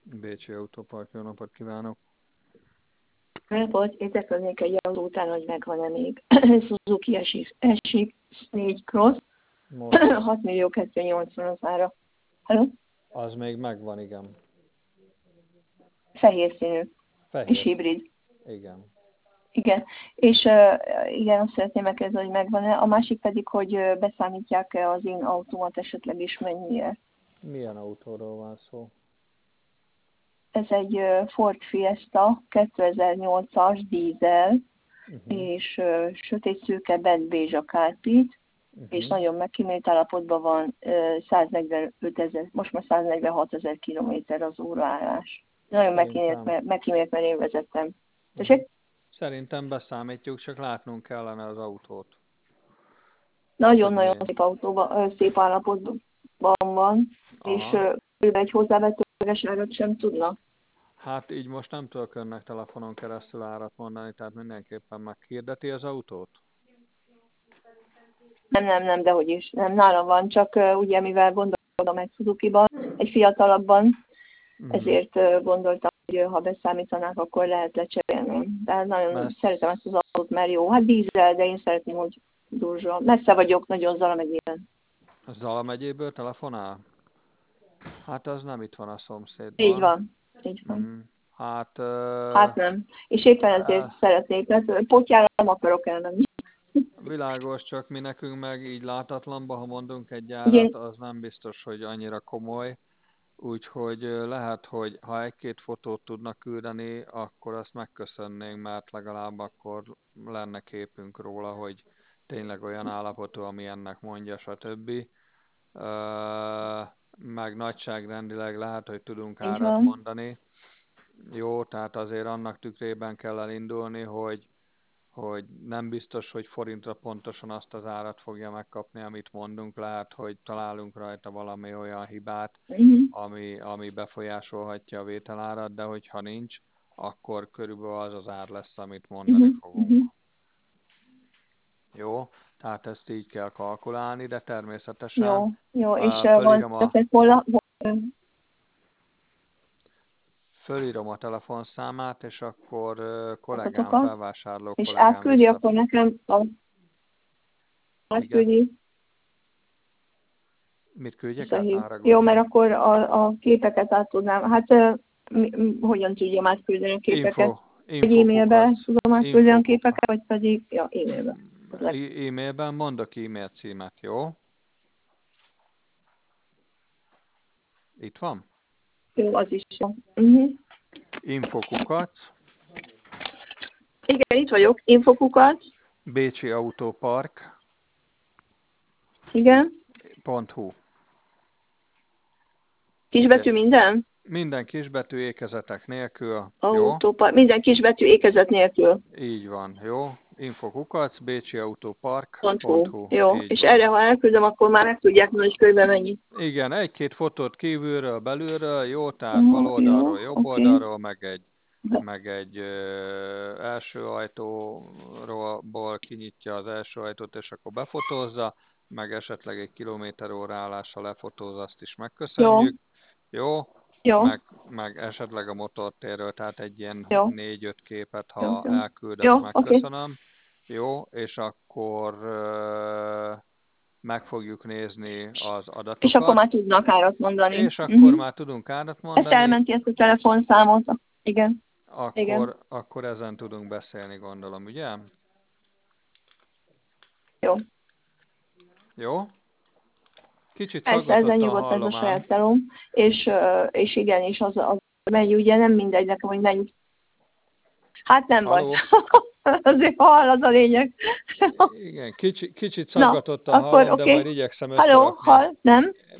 Bécsi Autópark, jó napot kívánok! Volt, érdeklődnék egy autó után, hogy megvan-e még Suzuki SX4 Cross, Most 6 millió 280 az ára. Hello? az még megvan, igen. Fehér színű és Fehér. hibrid. Igen. Igen, és igen, azt szeretném megkérdezni, hogy megvan-e. A másik pedig, hogy beszámítják-e az én autómat esetleg is mennyire. Milyen autóról van szó? Ez egy Ford Fiesta 2008-as dízel, és sötét szőke bent bézs kárpit, és nagyon megkímélt állapotban van, 145 000, most már 146 000 kilométer az óraállás. Nagyon megkímélt, mert én vezettem. Tessék? Szerintem beszámítjuk, csak látnunk kellene az autót. Nagyon-nagyon szép autóban, szép állapotban van, Aha. És egy hozzávetőleges árat sem tudnak. Hát így most nem tudok önnek telefonon keresztül árat mondani, tehát mindenképpen meghirdeti az autót? Nem, dehogy is. Nem, nálam van, csak ugye mivel gondolkodom egy Suzuki-ban, egy fiatalabban, ezért gondoltam, hogy ha beszámítanák, akkor lehet lecserélni. De nagyon szeretem ezt az autót, mert jó. Hát dízel, de én szeretném, hogy Durzsa. Messze vagyok, nagyon Zala megyében. Zala megyéből telefonál? Hát az nem itt van a szomszédban. Így van. Hát nem. És éppen ezért szeretnék, tehát potyára nem akarok elmenni. Világos, csak mi nekünk meg így látatlanba, ha mondunk egy árat, az nem biztos, hogy annyira komoly. Úgyhogy lehet, hogy ha egy-két fotót tudnak küldeni, akkor azt megköszönnénk, mert legalább akkor lenne képünk róla, hogy tényleg olyan állapotú, ami ennek mondja, stb. Meg nagyságrendileg lehet, hogy tudunk árat mondani. Jó, tehát azért annak tükrében kell elindulni, hogy nem biztos, hogy forintra pontosan azt az árat fogja megkapni, amit mondunk. Lehet, hogy találunk rajta valami olyan hibát, ami befolyásolhatja a vételárat, de hogyha nincs, akkor körülbelül az az ár lesz, amit mondani fogunk. Jó? Tehát ezt így kell kalkulálni, de természetesen jó. És fölírom a telefonszámát, és akkor kollégám, felvásárló és kollégám átküldi akkor nekem átküldi. Mit küldjek át? Jó, mert akkor a képeket át tudnám. Hát hogyan tudjam átküldeni a képeket? Egy e-mailbe tudom átküldeni a képeket, vagy pedig e-mailbe? E-mailben mondok e-mail címet, jó? Itt van? Jó, az is van. Infokukat. Igen, itt vagyok. Infokukat. Bécsi Autópark. Igen. .hu. Kisbetű minden? Minden kisbetű ékezetek nélkül. Autópark. Minden kisbetű ékezet nélkül. Így van, jó? Infokukat, bécsiautópark.hu. Jó, és erre ha elküldöm, akkor már meg tudják, hogy körülbelül mennyi. Igen, egy-két fotót kívülről, belülről, jó, tehát bal oldalról, jobb oldalról, meg egy első ajtóról kinyitja az első ajtót, és akkor befotózza, meg esetleg egy kilométer-óra állással lefotózza, azt is megköszönjük. Jó? Meg esetleg a motortérről, tehát egy ilyen 4-5 képet, ha elküld, azt megköszönöm. Jó, és akkor meg fogjuk nézni az adatokat. És akkor már tudnak árat mondani. És akkor már tudunk árat mondani. Ezt elmenti ezt a telefonszámot. Igen. Akkor ezen tudunk beszélni, gondolom, ugye? Jó? Kicsit szaggatottan hallom. Ez a saját telom. És igen, és az megy, ugye nem mindegy nekem, hogy mennyi. Hát nem baj. Azért hall, az a lényeg. Igen, kicsit szaggatottan hallom, de majd igyekszem összerakni. Hall, nem?